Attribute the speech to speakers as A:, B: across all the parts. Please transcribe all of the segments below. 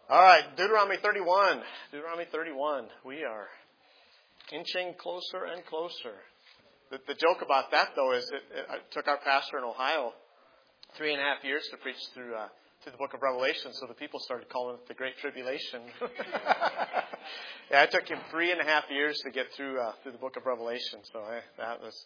A: All right, Deuteronomy 31. Deuteronomy 31. We are inching closer and closer. The joke about that, though, is that it took our pastor in Ohio 3.5 years to preach through the book of Revelation, so the people started calling it the Great Tribulation. Yeah, it took him 3.5 years to get through the book of Revelation. So that was.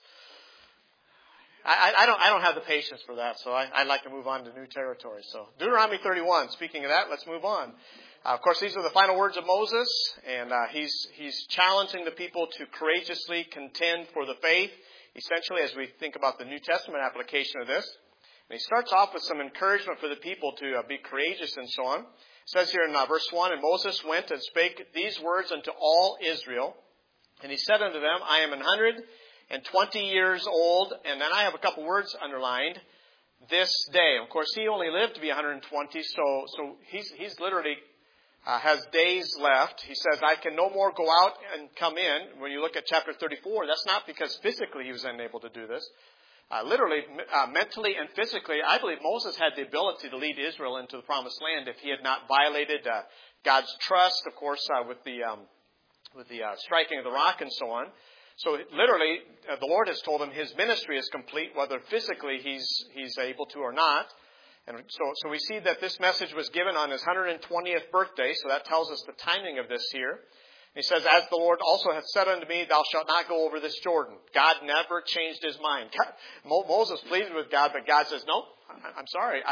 A: I don't have the patience for that, so I'd like to move on to new territory. So Deuteronomy 31. Speaking of that, let's move on. Of course, these are the final words of Moses, and he's challenging the people to courageously contend for the faith, essentially, as we think about the New Testament application of this. And he starts off with some encouragement for the people to be courageous and so on. It says here in verse 1, "And Moses went and spake these words unto all Israel. And he said unto them, I am 120 years old." And then I have a couple words underlined. This day. Of course, he only lived to be 120, so he's literally has days left. He says, I can no more go out and come in. When you look at chapter 34, that's not because physically he was unable to do this. Literally, mentally and physically, I believe Moses had the ability to lead Israel into the promised land if he had not violated God's trust, of course, with the striking of the rock and so on. So literally, the Lord has told him his ministry is complete, whether physically he's able to or not. And so we see that this message was given on his 120th birthday, so that tells us the timing of this here. He says, "As the Lord also hath said unto me, thou shalt not go over this Jordan." God never changed his mind. Moses pleaded with God, but God says, no, I'm sorry.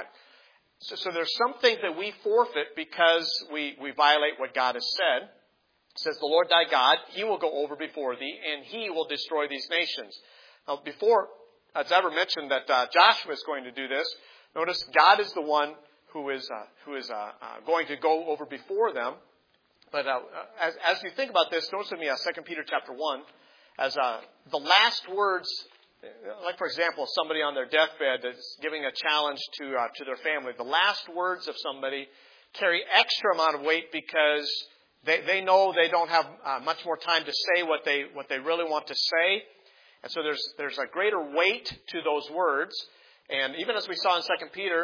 A: So there's some things that we forfeit because we violate what God has said. It says, "The Lord thy God, he will go over before thee, and he will destroy these nations." Now, before it's ever mentioned that Joshua is going to do this, notice God is the one who is going to go over before them. But as you think about this, notice with me 2 Peter chapter 1, as the last words, like for example, somebody on their deathbed is giving a challenge to their family. The last words of somebody carry extra amount of weight because they know they don't have much more time to say what they really want to say. And so there's a greater weight to those words. And even as we saw in 2 Peter,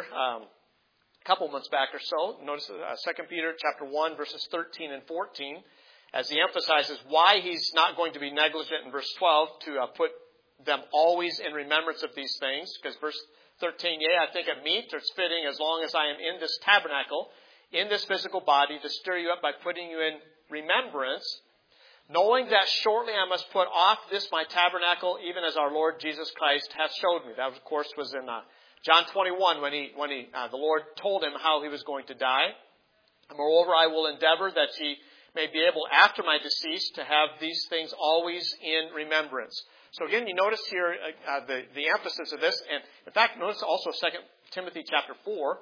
A: a couple months back or so, notice 2 Peter chapter 1, verses 13 and 14, as he emphasizes why he's not going to be negligent in verse 12 to put them always in remembrance of these things. Because verse 13, "Yea, I think it meet or it's fitting as long as I am in this tabernacle, in this physical body, to stir you up by putting you in remembrance, knowing that shortly I must put off this my tabernacle, even as our Lord Jesus Christ hath showed me." That, of course, was in John 21 when the Lord told him how he was going to die. "Moreover, I will endeavor that ye may be able, after my decease, to have these things always in remembrance." So again, you notice here the emphasis of this. And in fact, notice also 2 Timothy chapter 4.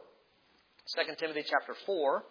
A: 2 Timothy chapter 4,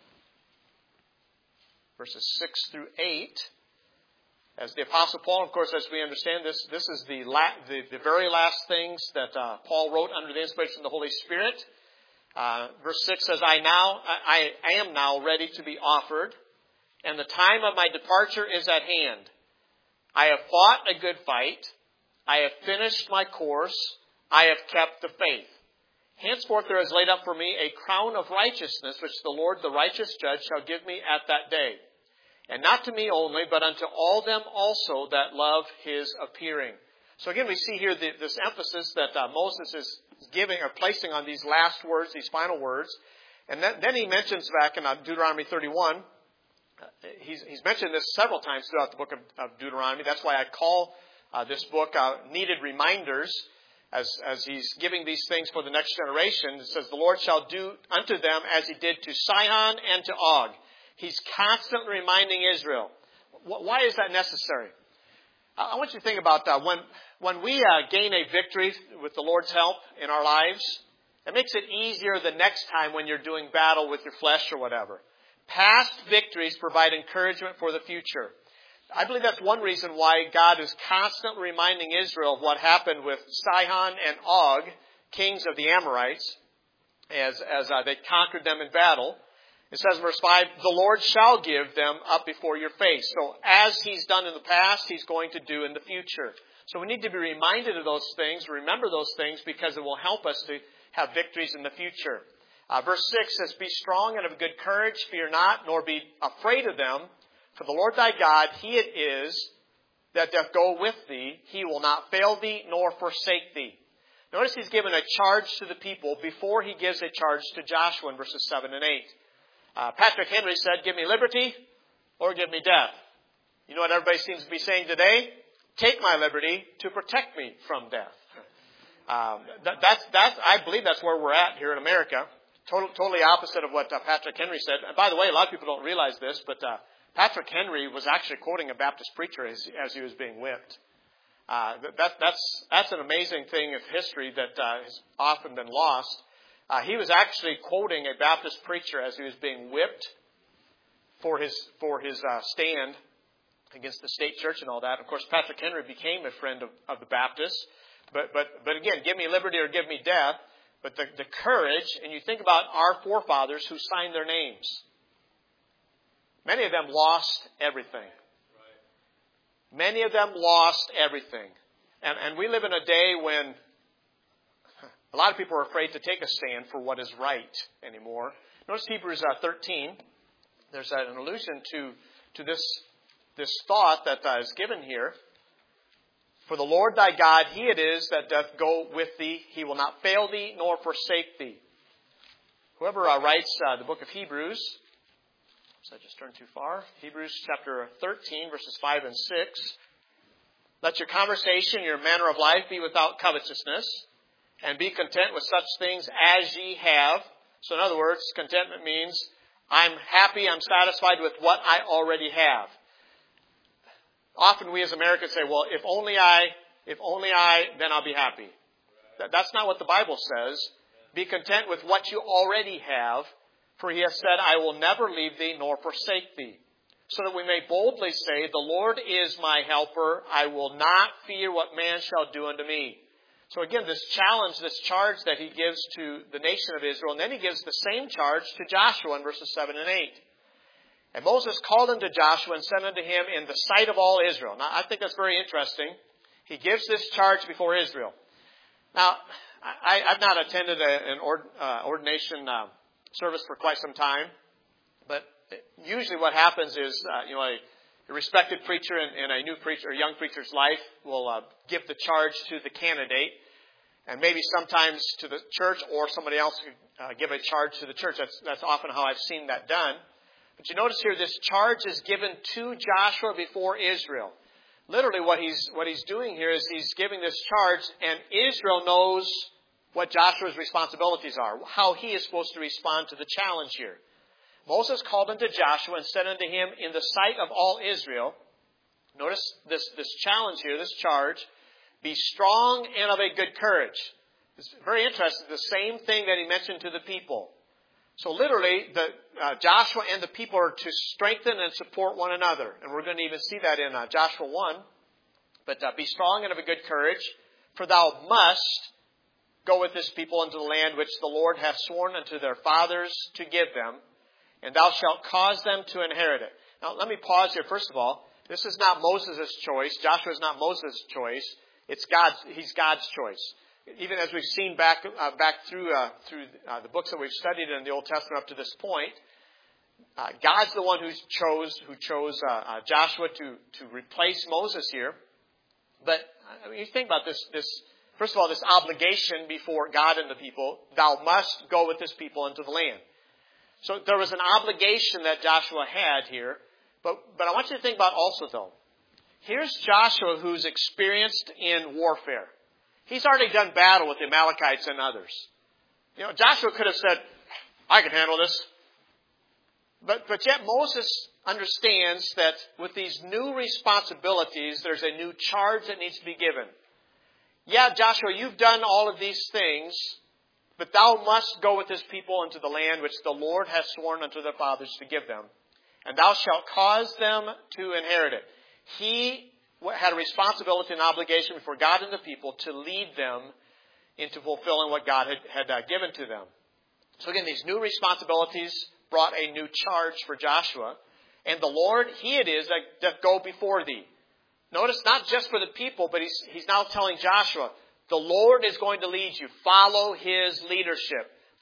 A: verses 6 through 8. As the Apostle Paul, of course, as we understand this is the very last things that Paul wrote under the inspiration of the Holy Spirit. Verse 6 says, I am now ready to be offered, and the time of my departure is at hand. I have fought a good fight. I have finished my course. I have kept the faith. Henceforth there is laid up for me a crown of righteousness, which the Lord, the righteous judge, shall give me at that day. And not to me only, but unto all them also that love his appearing. So again, we see here this emphasis that Moses is giving or placing on these last words, these final words. And then he mentions back in Deuteronomy 31, he's mentioned this several times throughout the book of Deuteronomy. That's why I call this book Needed Reminders, as he's giving these things for the next generation. It says, "The Lord shall do unto them as he did to Sihon and to Og." He's constantly reminding Israel. Why is that necessary? I want you to think about when we gain a victory with the Lord's help in our lives, it makes it easier the next time when you're doing battle with your flesh or whatever. Past victories provide encouragement for the future. I believe that's one reason why God is constantly reminding Israel of what happened with Sihon and Og, kings of the Amorites, as they conquered them in battle. It says in verse 5, "The Lord shall give them up before your face." So as he's done in the past, he's going to do in the future. So we need to be reminded of those things, remember those things, because it will help us to have victories in the future. Verse 6 says, Be strong and of good courage, fear not, nor be afraid of them. For the Lord thy God, He it is that doth go with thee. He will not fail thee, nor forsake thee. Notice he's given a charge to the people before he gives a charge to Joshua in verses 7 and 8. Patrick Henry said, Give me liberty or give me death. You know what everybody seems to be saying today? Take my liberty to protect me from death. I believe that's where we're at here in America. Totally opposite of what Patrick Henry said. And by the way, a lot of people don't realize this, but Patrick Henry was actually quoting a Baptist preacher as he was being whipped. That's an amazing thing of history that has often been lost. He was actually quoting a Baptist preacher as he was being whipped for his stand against the state church and all that. Of course, Patrick Henry became a friend of the Baptists. But again, give me liberty or give me death. But the courage, and you think about our forefathers who signed their names. Many of them lost everything. Many of them lost everything. And we live in a day when a lot of people are afraid to take a stand for what is right anymore. Notice Hebrews 13. There's an allusion to this thought that is given here. For the Lord thy God, He it is that doth go with thee. He will not fail thee, nor forsake thee. Whoever writes the book of Hebrews, so I just turned too far. Hebrews chapter 13, verses 5 and 6. Let your conversation, your manner of life be without covetousness, and be content with such things as ye have. So in other words, contentment means I'm happy, I'm satisfied with what I already have. Often we as Americans say, well, if only I, then I'll be happy. That's not what the Bible says. Be content with what you already have, for He has said, I will never leave thee nor forsake thee. So that we may boldly say, the Lord is my helper. I will not fear what man shall do unto me. So again, this challenge, this charge that He gives to the nation of Israel, and then He gives the same charge to Joshua in verses 7 and 8. And Moses called unto Joshua and said unto him in the sight of all Israel. Now, I think that's very interesting. He gives this charge before Israel. Now, I've not attended an ordination service for quite some time, but usually what happens is, a respected preacher in a new preacher, a young preacher's life will give the charge to the candidate, and maybe sometimes to the church, or somebody else give a charge to the church. That's often how I've seen that done. But you notice here, this charge is given to Joshua before Israel. Literally what he's doing here is he's giving this charge, and Israel knows what Joshua's responsibilities are, how he is supposed to respond to the challenge here. Moses called unto Joshua and said unto him in the sight of all Israel, notice this challenge here, this charge, be strong and of a good courage. It's very interesting, the same thing that he mentioned to the people. So literally, Joshua and the people are to strengthen and support one another. And we're going to even see that in Joshua 1. But be strong and of a good courage, for thou must go with this people into the land which the Lord hath sworn unto their fathers to give them, and thou shalt cause them to inherit it. Now, let me pause here. First of all, this is not Moses' choice. Joshua is not Moses' choice. He's God's choice. Even as we've seen back through the books that we've studied in the Old Testament up to this point, God's the one who chose Joshua to replace Moses here. But you think about this. First of all, this obligation before God and the people: thou must go with this people into the land. So there was an obligation that Joshua had here. But I want you to think about also, though. Here's Joshua, who's experienced in warfare. He's already done battle with the Amalekites and others. Joshua could have said, I can handle this. But yet Moses understands that with these new responsibilities, there's a new charge that needs to be given. Yeah, Joshua, you've done all of these things, but thou must go with this people into the land which the Lord hath sworn unto their fathers to give them. And thou shalt cause them to inherit it. He had a responsibility and obligation before God and the people to lead them into fulfilling what God had given to them. So again, these new responsibilities brought a new charge for Joshua. And the Lord, He it is that doth go before thee. Notice, not just for the people, but he's now telling Joshua, the Lord is going to lead you. Follow His leadership.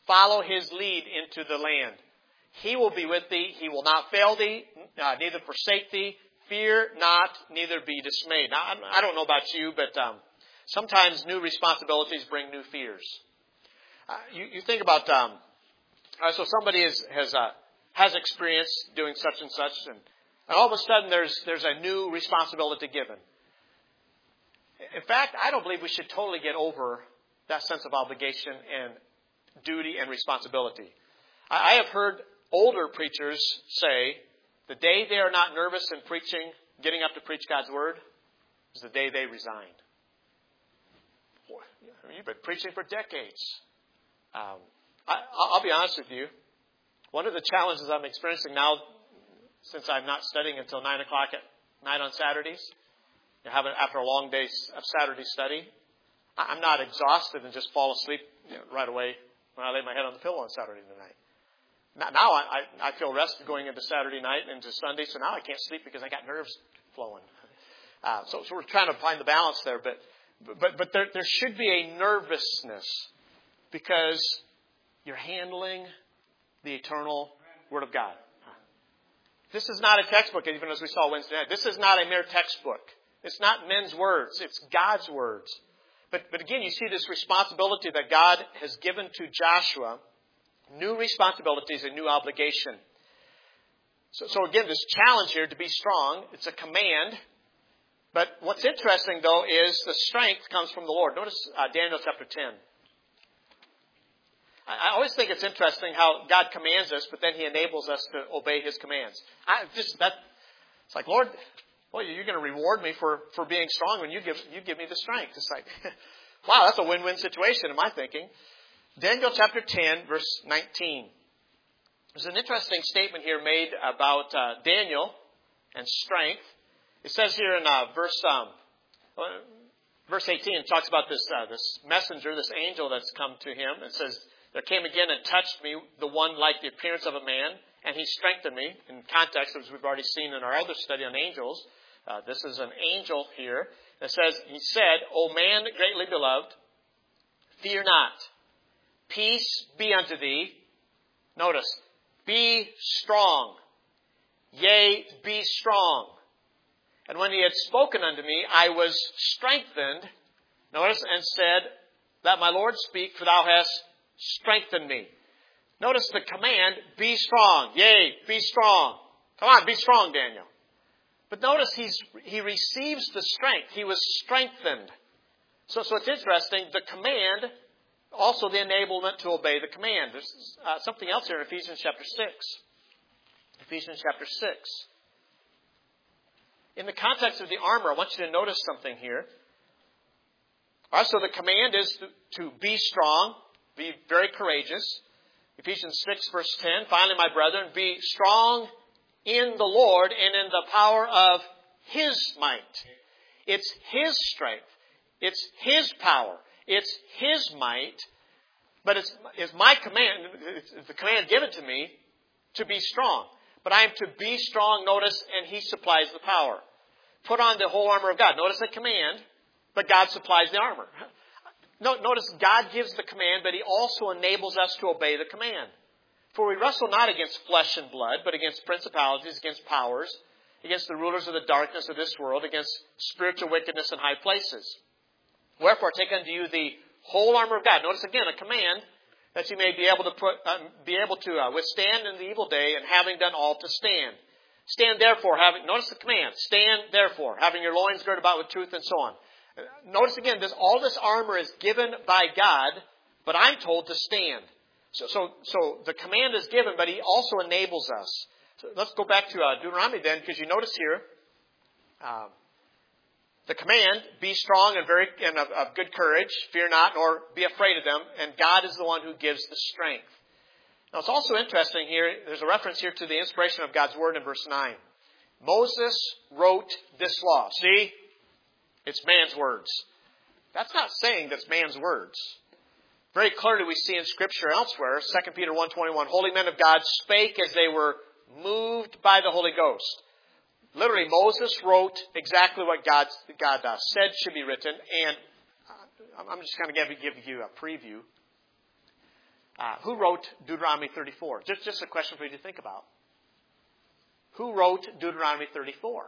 A: Follow his lead into the land. He will be with thee. He will not fail thee, neither forsake thee. Fear not, neither be dismayed. Now, I don't know about you, but sometimes new responsibilities bring new fears. You think about, so somebody has experience doing such and such, and all of a sudden there's a new responsibility given. In fact, I don't believe we should totally get over that sense of obligation and duty and responsibility. I have heard older preachers say the day they are not nervous in preaching, getting up to preach God's Word, is the day they resign. Boy, you've been preaching for decades. I'll be honest with you. One of the challenges I'm experiencing now, since I'm not studying until 9 o'clock at night on Saturdays, after a long day of Saturday study, I'm not exhausted and just fall asleep right away when I lay my head on the pillow on Saturday night. Now I feel rested going into Saturday night and into Sunday, so now I can't sleep because I got nerves flowing. So we're trying to find the balance there, but there should be a nervousness because you're handling the eternal Word of God. This is not a textbook, even as we saw Wednesday night. This is not a mere textbook. It's not men's words. It's God's words. But again, you see this responsibility that God has given to Joshua, new responsibilities and new obligation. So again, this challenge here to be strong, it's a command. But what's interesting, though, is the strength comes from the Lord. Notice Daniel chapter 10. I always think it's interesting how God commands us, but then He enables us to obey His commands. It's like, Lord, well, you're going to reward me for being strong when you give me the strength. It's like, wow, that's a win-win situation in my thinking. Daniel chapter 10, verse 19. There's an interesting statement here made about Daniel and strength. It says here in verse 18, it talks about this messenger, this angel that's come to him. It says, there came again and touched me the one like the appearance of a man, and he strengthened me. In context, as we've already seen in our other study on angels, this is an angel here. It says, he said, O man greatly beloved, fear not. Peace be unto thee. Notice, be strong. Yea, be strong. And when he had spoken unto me, I was strengthened. Notice, and said, let my Lord speak, for thou hast strengthened me. Notice the command, be strong. Yea, be strong. Come on, be strong, Daniel. But notice he receives the strength. He was strengthened. So it's interesting. The command, also the enablement to obey the command. There's something else here in Ephesians chapter 6. Ephesians chapter 6. In the context of the armor, I want you to notice something here. All right, so the command is to be strong, be very courageous. Ephesians 6, verse 10, finally, my brethren, be strong in the Lord and in the power of His might. It's His strength. It's His power. It's His might. But it's my command, it's the command given to me to be strong. But I am to be strong, notice, and He supplies the power. Put on the whole armor of God. Notice the command, but God supplies the armor. Notice God gives the command, but He also enables us to obey the command. For we wrestle not against flesh and blood, but against principalities, against powers, against the rulers of the darkness of this world, against spiritual wickedness in high places. Wherefore, take unto you the whole armor of God. Notice again a command that you may be able to withstand in the evil day, and having done all to stand. Stand therefore, notice the command. Stand therefore, having your loins girded about with truth, and so on. Notice again, all this armor is given by God, but I'm told to stand. So the command is given, but He also enables us. So let's go back to Deuteronomy then, because you notice here, the command, be strong and of good courage, fear not, nor be afraid of them, and God is the one who gives the strength. Now it's also interesting here, there's a reference here to the inspiration of God's Word in verse 9. Moses wrote this law. See? It's man's words. That's not saying that's man's words. Very clearly we see in Scripture elsewhere, 2 Peter 1:21, holy men of God spake as they were moved by the Holy Ghost. Literally, Moses wrote exactly what God said should be written, and I'm just going to give you a preview. Who wrote Deuteronomy 34? Just a question for you to think about. Who wrote Deuteronomy 34?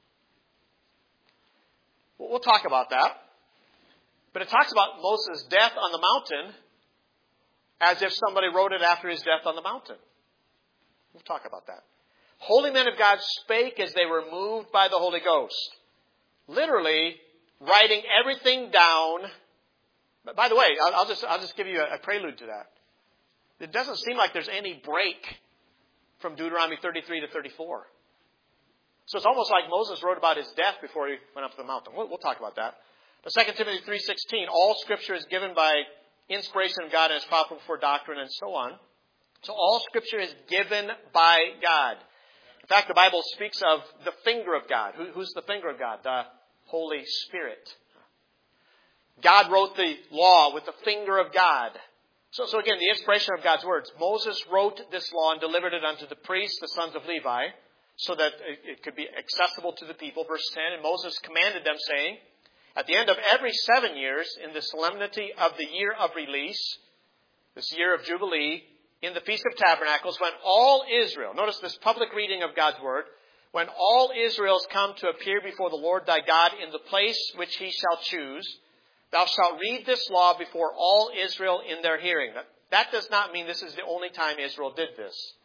A: We'll talk about that. But it talks about Moses' death on the mountain as if somebody wrote it after his death on the mountain. We'll talk about that. Holy men of God spake as they were moved by the Holy Ghost. Literally, writing everything down. But by the way, I'll just give you a prelude to that. It doesn't seem like there's any break from Deuteronomy 33 to 34. So it's almost like Moses wrote about his death before he went up to the mountain. We'll talk about that. But 2 Timothy 3:16, all Scripture is given by inspiration of God and is profitable for doctrine and so on. So all Scripture is given by God. In fact, the Bible speaks of the finger of God. Who's the finger of God? The Holy Spirit. God wrote the law with the finger of God. So again, the inspiration of God's words. Moses wrote this law and delivered it unto the priests, the sons of Levi, so that it could be accessible to the people. Verse 10, and Moses commanded them, saying, at the end of every 7 years, in the solemnity of the year of release, this year of Jubilee, in the Feast of Tabernacles, when all Israel, notice this public reading of God's Word, when all Israel's come to appear before the Lord thy God in the place which he shall choose, thou shalt read this law before all Israel in their hearing. That does not mean this is the only time Israel did this.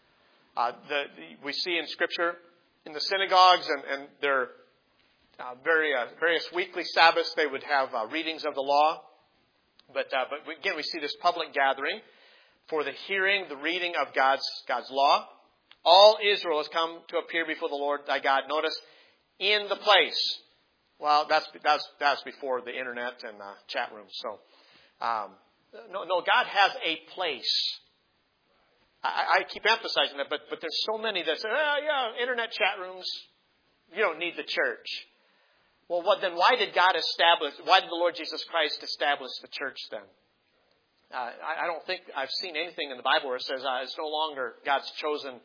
A: We see in Scripture, in the synagogues and their various weekly Sabbaths, they would have readings of the law. But again, we see this public gathering for the hearing, the reading of God's law. All Israel has come to appear before the Lord thy God. Notice, in the place. Well, that's before the internet and chat rooms. So, no, God has a place. I keep emphasizing that, but there's so many that say, internet chat rooms, you don't need the church. Well, then why did the Lord Jesus Christ establish the church then? I don't think I've seen anything in the Bible where it says it's no longer God's chosen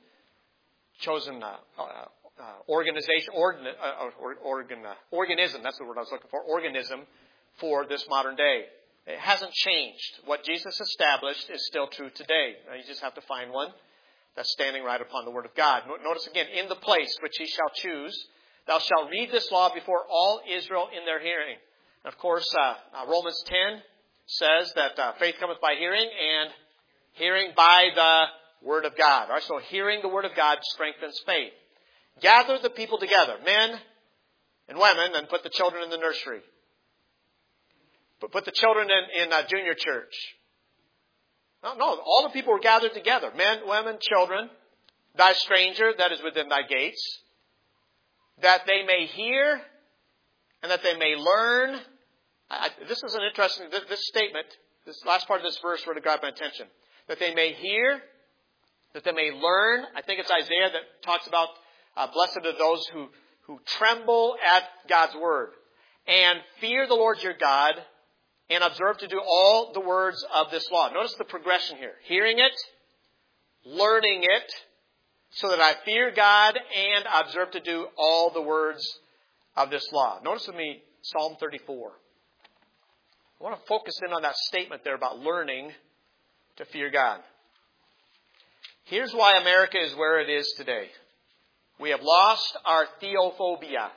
A: organization, organism, that's the word I was looking for, organism for this modern day. It hasn't changed. What Jesus established is still true today. You just have to find one that's standing right upon the Word of God. Notice again, in the place which he shall choose, thou shalt read this law before all Israel in their hearing. And of course, Romans 10 says that faith cometh by hearing, and hearing by the Word of God. All right, so hearing the Word of God strengthens faith. Gather the people together, men and women, and put the children in the nursery. Put the children in junior church. No, all the people were gathered together. Men, women, children. Thy stranger that is within thy gates. That they may hear and that they may learn. This is an interesting, this statement, this last part of this verse really got my attention. That they may hear, that they may learn. I think it's Isaiah that talks about blessed are those who tremble at God's word. And fear the Lord your God and observe to do all the words of this law. Notice the progression here. Hearing it, learning it, so that I fear God and observe to do all the words of this law. Notice with me Psalm 34. I want to focus in on that statement there about learning to fear God. Here's why America is where it is today. We have lost our theophobia.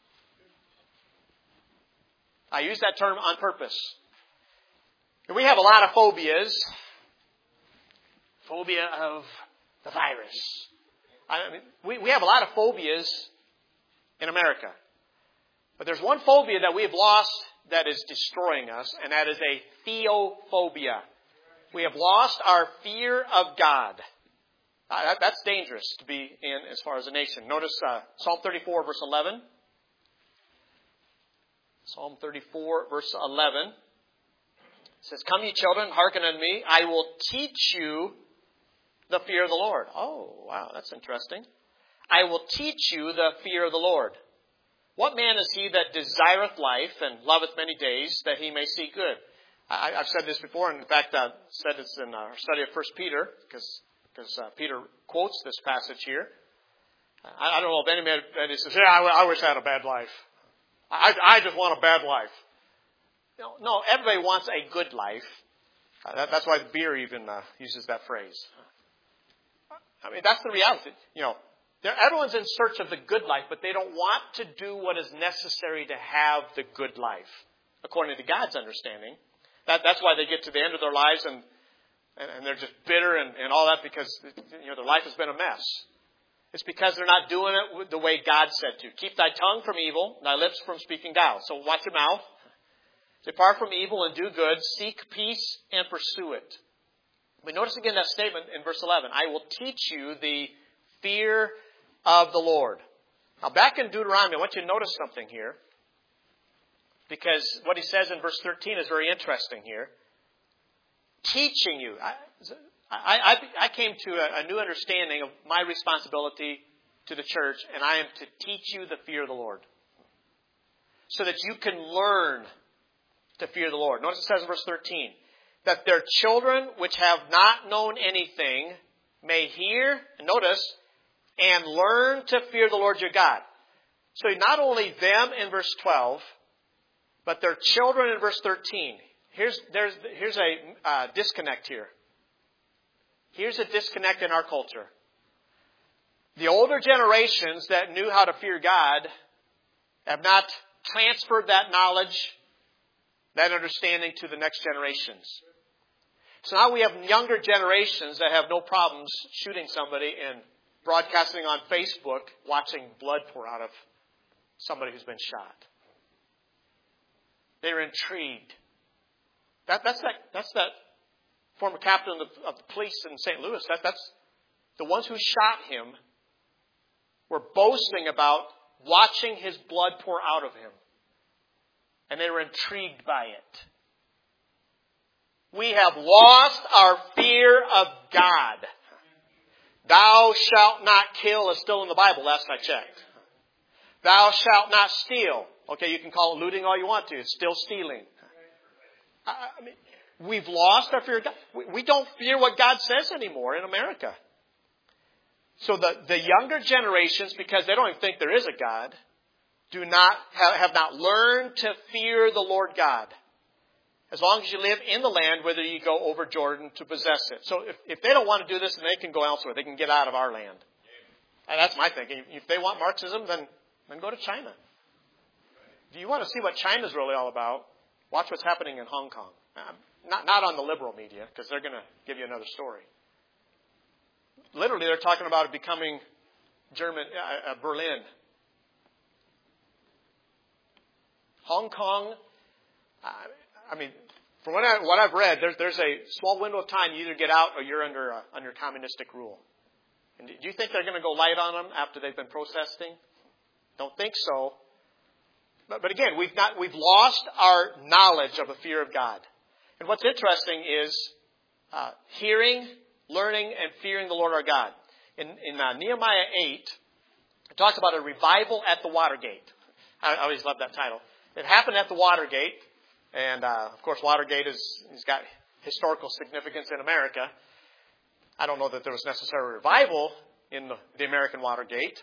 A: I use that term on purpose. We have a lot of phobias. Phobia of the virus. We have a lot of phobias in America. But there's one phobia that we have lost that is destroying us, and that is a theophobia. We have lost our fear of God. That's dangerous to be in as far as a nation. Notice Psalm 34, verse 11. Psalm 34, verse 11. It says, come ye children, hearken unto me. I will teach you the fear of the Lord. Oh, wow, that's interesting. I will teach you the fear of the Lord. What man is he that desireth life and loveth many days, that he may see good? I've said this before, and in fact, I said this in our study of 1 Peter, because Peter quotes this passage here. I don't know if anybody says, I wish I had a bad life. I just want a bad life. No, everybody wants a good life. That's why the beer even uses that phrase. I mean, that's the reality. Everyone's in search of the good life, but they don't want to do what is necessary to have the good life, according to God's understanding. That's why they get to the end of their lives and they're just bitter and all that because their life has been a mess. It's because they're not doing it the way God said to. Keep thy tongue from evil, thy lips from speaking guile. So watch your mouth. Depart from evil and do good. Seek peace and pursue it. But notice again that statement in verse 11. I will teach you the fear of the Lord. Now back in Deuteronomy, I want you to notice something here. Because what he says in verse 13 is very interesting here. Teaching you. I came to a new understanding of my responsibility to the church, and I am to teach you the fear of the Lord. So that you can learn to fear the Lord. Notice it says in verse 13, that their children which have not known anything may hear, and notice, and learn to fear the Lord your God. So not only them in verse 12, but their children in verse 13. Here's a disconnect here. Here's a disconnect in our culture. The older generations that knew how to fear God have not transferred that knowledge, that understanding to the next generations. So now we have younger generations that have no problems shooting somebody and broadcasting on Facebook, watching blood pour out of somebody who's been shot. They're intrigued. That's that former captain of the police in St. Louis. That's the ones who shot him were boasting about watching his blood pour out of him. And they were intrigued by it. We have lost our fear of God. Thou shalt not kill is still in the Bible, last I checked. Thou shalt not steal. Okay, you can call it looting all you want to. It's still stealing. I mean, we've lost our fear of God. We don't fear what God says anymore in America. So the younger generations, because they don't even think there is a God, have not learned to fear the Lord God. As long as you live in the land, whether you go over Jordan to possess it. So if they don't want to do this, then they can go elsewhere. They can get out of our land. And that's my thinking. If they want Marxism, then go to China. If you want to see what China's really all about, watch what's happening in Hong Kong. Not on the liberal media, because they're going to give you another story. Literally, they're talking about it becoming Berlin. Hong Kong, I mean, from what I've read, there's a small window of time. You either get out or you're under communistic rule. And do you think they're going to go light on them after they've been protesting? Don't think so. But again, we've lost our knowledge of the fear of God. And what's interesting is hearing, learning, and fearing the Lord our God. In Nehemiah 8, it talks about a revival at the Watergate. I always love that title. It happened at the Watergate. And, of course, Watergate has got historical significance in America. I don't know that there was necessarily a revival in the American Watergate,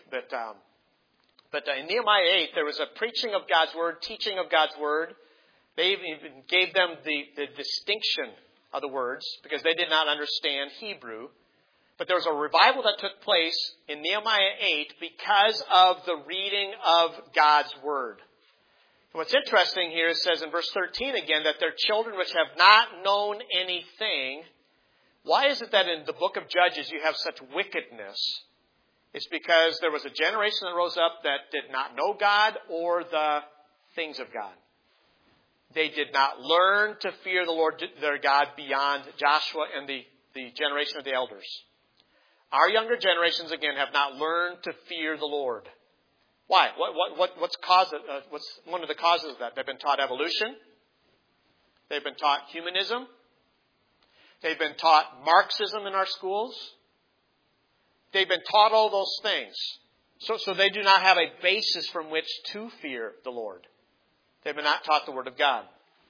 A: but in Nehemiah 8, there was a preaching of God's Word, teaching of God's Word. They even gave them the distinction of the words because they did not understand Hebrew. But there was a revival that took place in Nehemiah 8 because of the reading of God's Word. And what's interesting here, it says in verse 13 again, that their children which have not known anything. Why is it that in the book of Judges you have such wickedness? It's because there was a generation that rose up that did not know God or the things of God. They did not learn to fear the Lord their God beyond Joshua and the generation of the elders. Our younger generations, again, have not learned to fear the Lord. Why? What's one of the causes of that? They've been taught evolution. They've been taught humanism. They've been taught Marxism in our schools. They've been taught all those things. So they do not have a basis from which to fear the Lord. They've been not taught the Word of God.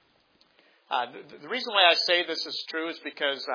A: The reason why I say this is true is because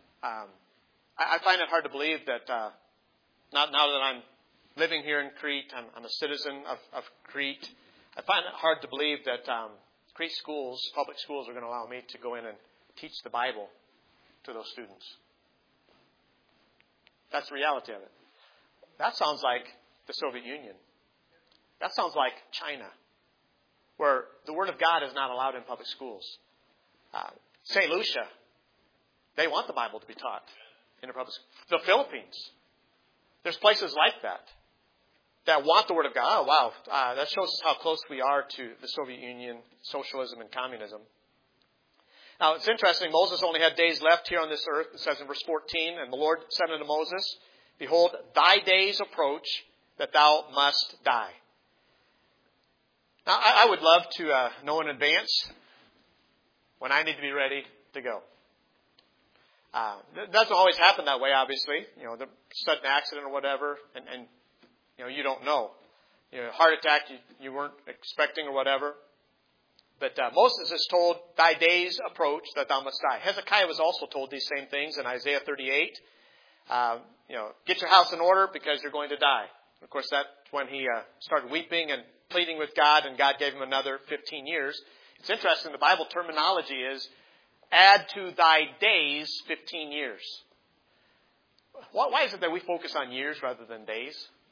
A: I find it hard to believe that now that I'm living here in Crete, I'm a citizen of Crete. I find it hard to believe that Crete schools, public schools, are going to allow me to go in and teach the Bible to those students. That's the reality of it. That sounds like the Soviet Union. That sounds like China, where the Word of God is not allowed in public schools. St. Lucia, they want the Bible to be taught in a public school. The Philippines, there's places like that want the Word of God. Oh, wow. That shows us how close we are to the Soviet Union, socialism, and communism. Now, it's interesting. Moses only had days left here on this earth. It says in verse 14, and the Lord said unto Moses, behold, thy days approach that thou must die. Now, I would love to know in advance when I need to be ready to go. It doesn't always happen that way, obviously. The sudden accident or whatever, and you don't know. Heart attack you weren't expecting or whatever. But Moses is told, thy days approach that thou must die. Hezekiah was also told these same things in Isaiah 38. Get your house in order because you're going to die. Of course, that's when he started weeping and pleading with God, and God gave him another 15 years. It's interesting, the Bible terminology is, add to thy days 15 years. Why is it that we focus on years rather than days?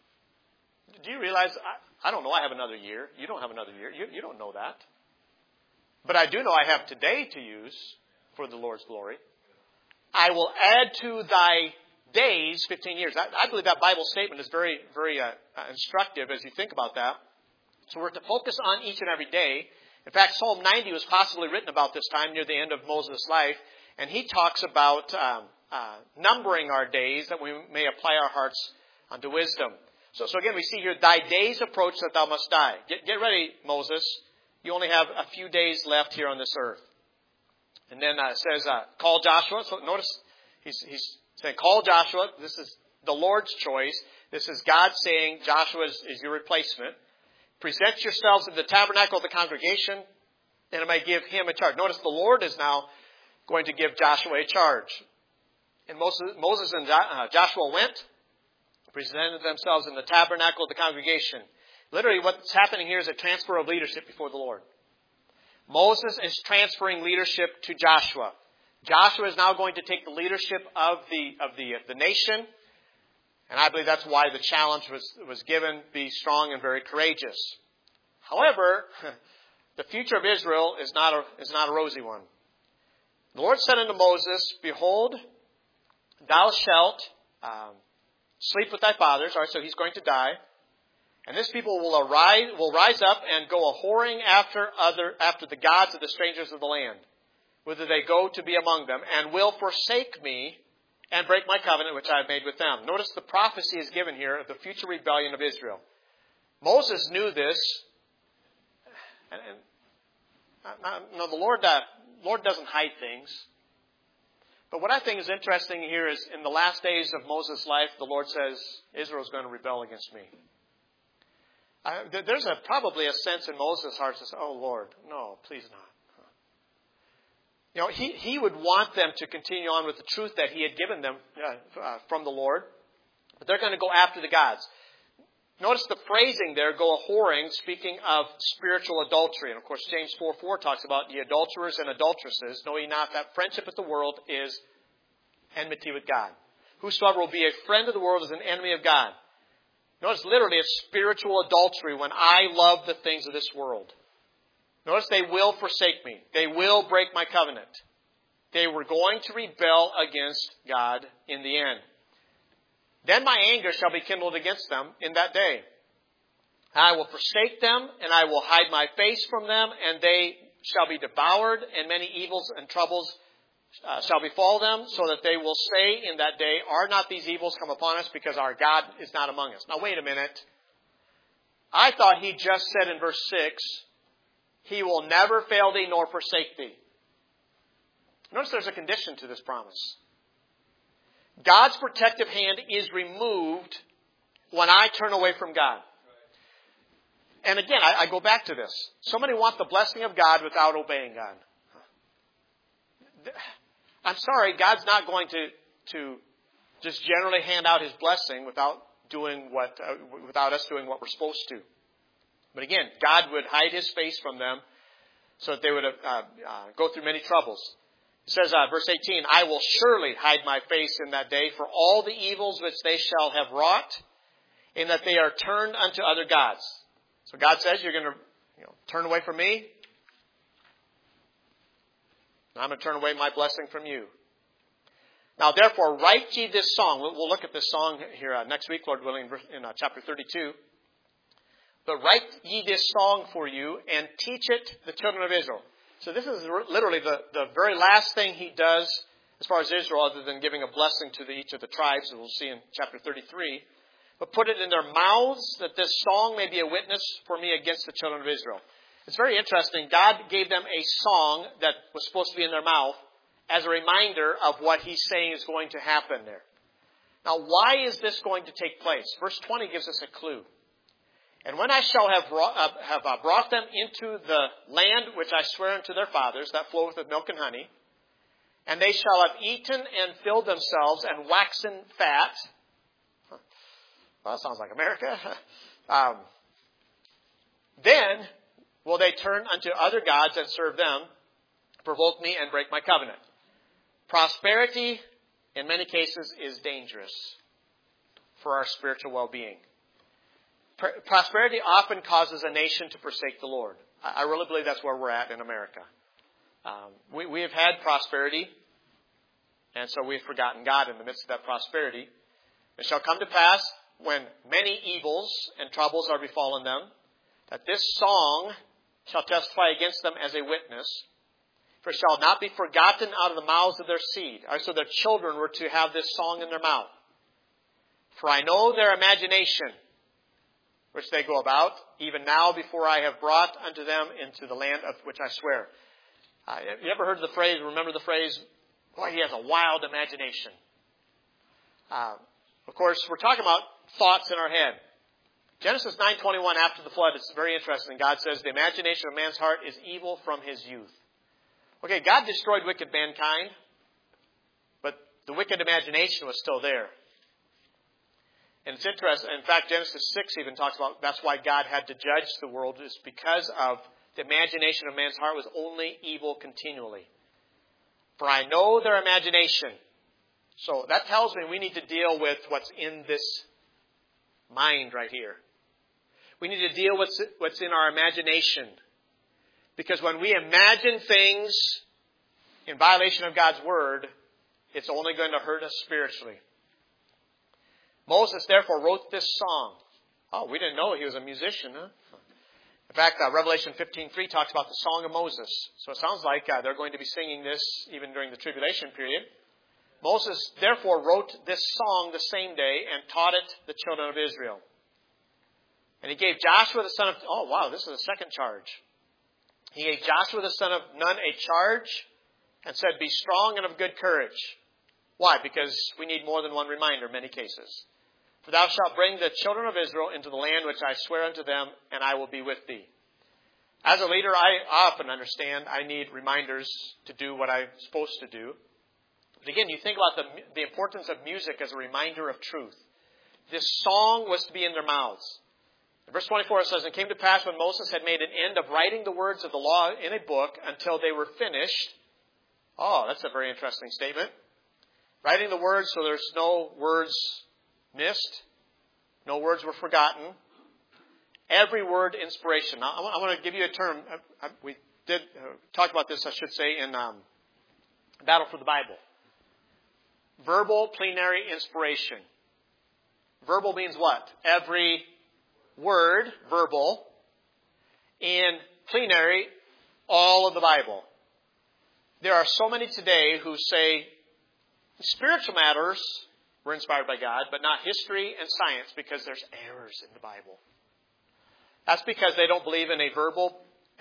A: Do you realize, I don't know, I have another year. You don't have another year. You don't know that. But I do know I have today to use for the Lord's glory. I will add to thy days 15 years. I believe that Bible statement is very, very instructive as you think about that. So we're to focus on each and every day. In fact, Psalm 90 was possibly written about this time near the end of Moses' life. And he talks about numbering our days that we may apply our hearts unto wisdom. So again, we see here, thy days approach that thou must die. Get ready, Moses. You only have a few days left here on this earth. And then it says, call Joshua. So notice he's saying, call Joshua. This is the Lord's choice. This is God saying Joshua is your replacement. Present yourselves in the tabernacle of the congregation, and I may give him a charge. Notice the Lord is now going to give Joshua a charge. And Moses and Joshua went, presented themselves in the tabernacle of the congregation. Literally, what's happening here is a transfer of leadership before the Lord. Moses is transferring leadership to Joshua. Joshua is now going to take the leadership of the nation, and I believe that's why the challenge was given: be strong and very courageous. However, the future of Israel is not a rosy one. The Lord said unto Moses, behold, thou shalt sleep with thy fathers. All right, so he's going to die. And this people will rise up and go a whoring after the gods of the strangers of the land, whither they go to be among them, and will forsake me and break my covenant which I have made with them. Notice the prophecy is given here of the future rebellion of Israel. Moses knew this. And the Lord doesn't hide things. But what I think is interesting here is in the last days of Moses' life, the Lord says, Israel is going to rebel against me. There's probably a sense in Moses' heart that says, oh Lord, no, please not. He would want them to continue on with the truth that he had given them from the Lord, but they're going to go after the gods. Notice the phrasing there, go a whoring, speaking of spiritual adultery. And of course, James 4:4 talks about the adulterers and adulteresses, know ye not that friendship with the world is enmity with God. Whosoever will be a friend of the world is an enemy of God. Notice literally it's spiritual adultery when I love the things of this world. Notice they will forsake me. They will break my covenant. They were going to rebel against God in the end. Then my anger shall be kindled against them in that day. I will forsake them, and I will hide my face from them, and they shall be devoured, and many evils and troubles shall befall them, so that they will say in that day, are not these evils come upon us because our God is not among us? Now wait a minute. I thought he just said in verse 6, he will never fail thee nor forsake thee. Notice there's a condition to this promise. God's protective hand is removed when I turn away from God. And again, I go back to this. So many want the blessing of God without obeying God. I'm sorry, God's not going to just generally hand out his blessing without us doing what we're supposed to. But again, God would hide his face from them so that they would go through many troubles. It says, verse 18, I will surely hide my face in that day for all the evils which they shall have wrought, in that they are turned unto other gods. So God says, you're going to turn away from me. I'm going to turn away my blessing from you. Now, therefore, write ye this song. We'll look at this song here next week, Lord willing, in chapter 32. But write ye this song for you and teach it the children of Israel. So this is literally the very last thing he does as far as Israel, other than giving a blessing to each of the tribes, as we'll see in chapter 33. But put it in their mouths, that this song may be a witness for me against the children of Israel. It's very interesting. God gave them a song that was supposed to be in their mouth as a reminder of what he's saying is going to happen there. Now, why is this going to take place? Verse 20 gives us a clue. And when I shall have brought them into the land which I swear unto their fathers, that floweth with milk and honey, and they shall have eaten and filled themselves and waxen fat. Well, that sounds like America. Then will they turn unto other gods and serve them, provoke me and break my covenant. Prosperity, in many cases, is dangerous for our spiritual well-being. Prosperity often causes a nation to forsake the Lord. I really believe that's where we're at in America. We have had prosperity, and so we've forgotten God in the midst of that prosperity. It shall come to pass, when many evils and troubles are befallen them, that this song shall testify against them as a witness, for it shall not be forgotten out of the mouths of their seed. So their children were to have this song in their mouth. For I know their imagination, which they go about, even now before I have brought unto them into the land of which I swear. You ever heard the phrase, remember the phrase, boy, he has a wild imagination. Of course, we're talking about thoughts in our head. Genesis 9:21, after the flood, it's very interesting. God says, the imagination of man's heart is evil from his youth. Okay, God destroyed wicked mankind, but the wicked imagination was still there. And it's interesting. In fact, Genesis 6 even talks about that's why God had to judge the world, is because of the imagination of man's heart was only evil continually. For I know their imagination. So that tells me we need to deal with what's in this mind right here. We need to deal with what's in our imagination. Because when we imagine things in violation of God's Word, it's only going to hurt us spiritually. Moses, therefore, wrote this song. Oh, we didn't know he was a musician, huh? In fact, Revelation 15:3 talks about the Song of Moses. So it sounds like they're going to be singing this even during the tribulation period. Moses, therefore, wrote this song the same day and taught it the children of Israel. And he gave Joshua the son of... Oh, wow, this is a second charge. He gave Joshua the son of Nun a charge and said, be strong and of good courage. Why? Because we need more than one reminder in many cases. For thou shalt bring the children of Israel into the land which I swear unto them, and I will be with thee. As a leader, I often understand I need reminders to do what I'm supposed to do. But again, you think about the importance of music as a reminder of truth. This song was to be in their mouths. In verse 24 it says, it came to pass when Moses had made an end of writing the words of the law in a book until they were finished. Oh, that's a very interesting statement. Writing the words so there's no words missed. No words were forgotten. Every word inspiration. Now, I want to give you a term. We did talk about this, I should say, in Battle for the Bible. Verbal plenary inspiration. Verbal means what? Every word, verbal. In plenary, all of the Bible. There are so many today who say spiritual matters were inspired by God, but not history and science because there's errors in the Bible. That's because they don't believe in a verbal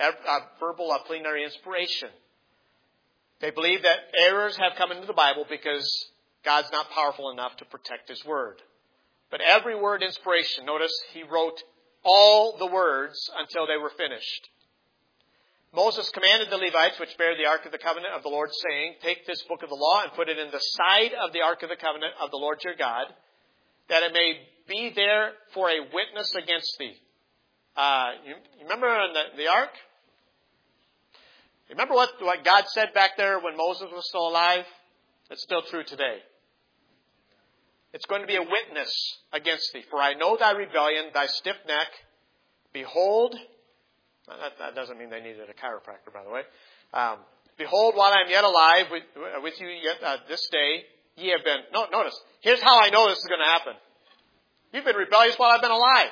A: plenary inspiration. They believe that errors have come into the Bible because God's not powerful enough to protect His Word. But every word inspiration, notice he wrote all the words until they were finished. Moses commanded the Levites, which bear the Ark of the Covenant of the Lord, saying, take this book of the law and put it in the side of the Ark of the Covenant of the Lord your God, that it may be there for a witness against thee. You remember on the Ark? Remember what God said back there when Moses was still alive? It's still true today. It's going to be a witness against thee. For I know thy rebellion, thy stiff neck. Behold, that doesn't mean they needed a chiropractor, by the way. Behold, while I am yet alive with you yet this day, ye have been... Notice, here's how I know this is going to happen. You've been rebellious while I've been alive.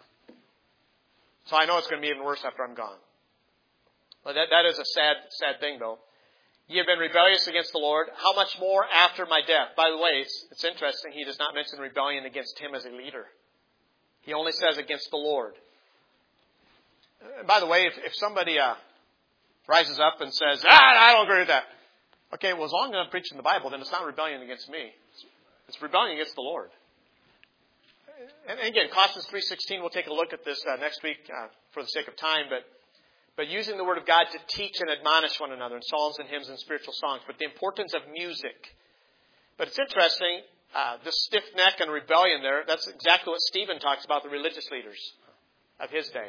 A: So I know it's going to be even worse after I'm gone. But that is a sad thing, though. Ye have been rebellious against the Lord. How much more after my death? By the way, it's interesting. He does not mention rebellion against him as a leader. He only says against the Lord. And by the way, if somebody rises up and says, I don't agree with that. Okay, well, as long as I'm preaching the Bible, then it's not rebellion against me. It's rebellion against the Lord. And again, Colossians 3:16, we'll take a look at this next week for the sake of time, but using the Word of God to teach and admonish one another in psalms and hymns and spiritual songs, but the importance of music. But it's interesting, this stiff neck and rebellion there, that's exactly what Stephen talks about the religious leaders of his day.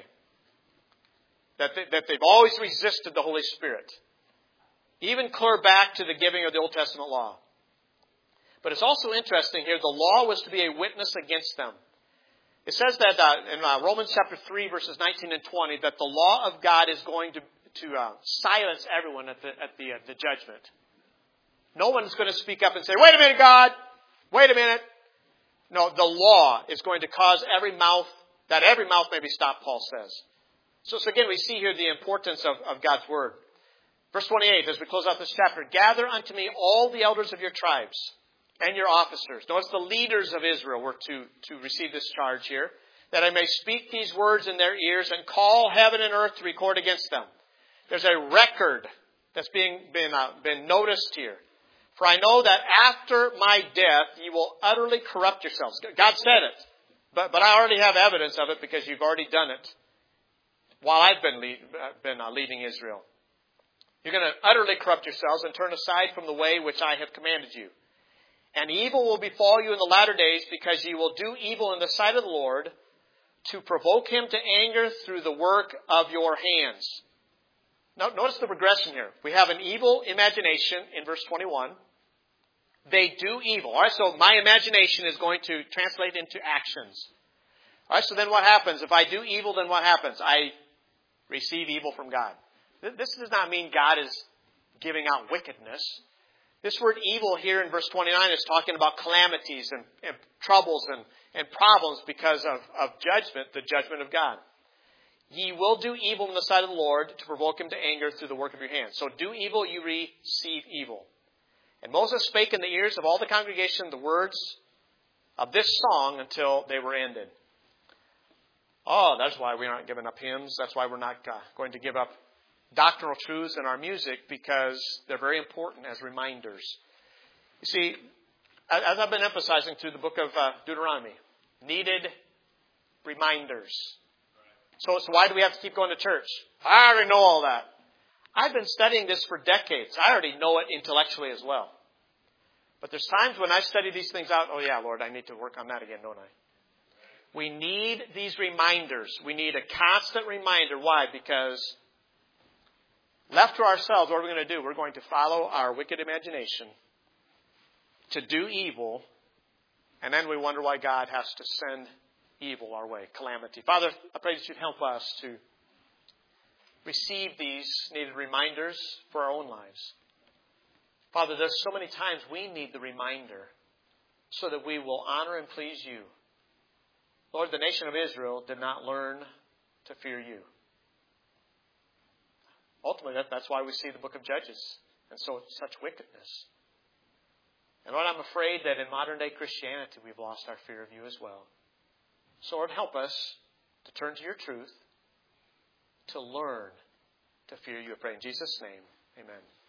A: That they've always resisted the Holy Spirit. Even clear back to the giving of the Old Testament law. But it's also interesting here, the law was to be a witness against them. It says that in Romans chapter 3, verses 19 and 20, that the law of God is going to silence everyone at the judgment. No one's going to speak up and say, wait a minute, God! Wait a minute! No, the law is going to cause every mouth may be stopped, Paul says. So again, we see here the importance of God's Word. Verse 28, as we close out this chapter, gather unto me all the elders of your tribes and your officers. Notice the leaders of Israel were to receive this charge here, that I may speak these words in their ears and call heaven and earth to record against them. There's a record that's been noticed here. For I know that after my death, you will utterly corrupt yourselves. God said it, but I already have evidence of it because you've already done it while I've been leading Israel. You're going to utterly corrupt yourselves and turn aside from the way which I have commanded you. And evil will befall you in the latter days because you will do evil in the sight of the Lord to provoke him to anger through the work of your hands. Now, notice the progression here. We have an evil imagination in verse 21. They do evil. All right, so my imagination is going to translate into actions. All right, so then what happens? If I do evil, then what happens? I receive evil from God. This does not mean God is giving out wickedness. This word evil here in verse 29 is talking about calamities and troubles and problems because of judgment, the judgment of God. Ye will do evil in the sight of the Lord to provoke him to anger through the work of your hands. So do evil, you receive evil. And Moses spake in the ears of all the congregation the words of this song until they were ended. Oh, that's why we aren't giving up hymns. That's why we're not going to give up doctrinal truths in our music, because they're very important as reminders. You see, as I've been emphasizing through the book of Deuteronomy, needed reminders. So why do we have to keep going to church? I already know all that. I've been studying this for decades. I already know it intellectually as well. But there's times when I study these things out, oh yeah, Lord, I need to work on that again, don't I? We need these reminders. We need a constant reminder. Why? Because left to ourselves, what are we going to do? We're going to follow our wicked imagination to do evil, and then we wonder why God has to send evil our way, calamity. Father, I pray that you'd help us to receive these needed reminders for our own lives. Father, there's so many times we need the reminder so that we will honor and please you. Lord, the nation of Israel did not learn to fear you. Ultimately, that's why we see the book of Judges and so such wickedness. And Lord, I'm afraid that in modern day Christianity, we've lost our fear of you as well. So Lord, help us to turn to your truth, to learn to fear you. I pray in Jesus' name. Amen.